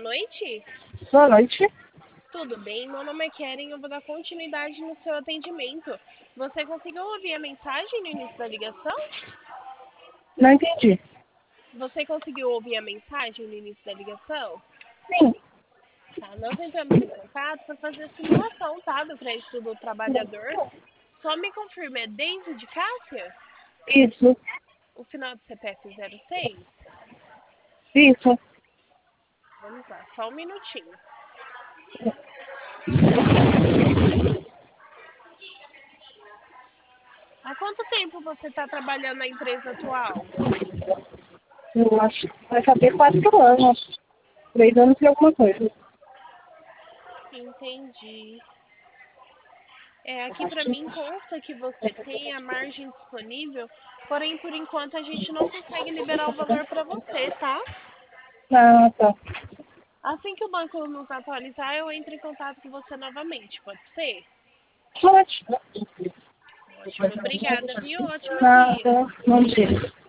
noite. Boa noite. Tudo bem? Meu nome é Keren, eu vou dar continuidade no seu atendimento. Você conseguiu ouvir a mensagem no início da ligação? Não entendi. Você conseguiu ouvir a mensagem no início da ligação? Sim. Tá, nós entramos em contato para fazer a simulação, tá, do crédito do trabalhador. Só me confirma, é David Cássia? Isso. O final do CPF 06? Isso. Vamos lá, só um minutinho. Há quanto tempo você está trabalhando na empresa atual? Eu acho que vai fazer 4 anos. 3 anos e alguma coisa. Entendi. Aqui para mim consta que você tem a margem disponível, porém por enquanto a gente não consegue liberar o valor para você, tá? Ah, tá. Assim que o banco nos atualizar, eu entro em contato com você novamente, pode ser? Pode. Ótimo, obrigada, viu? Ótimo dia. Nada. Bom dia.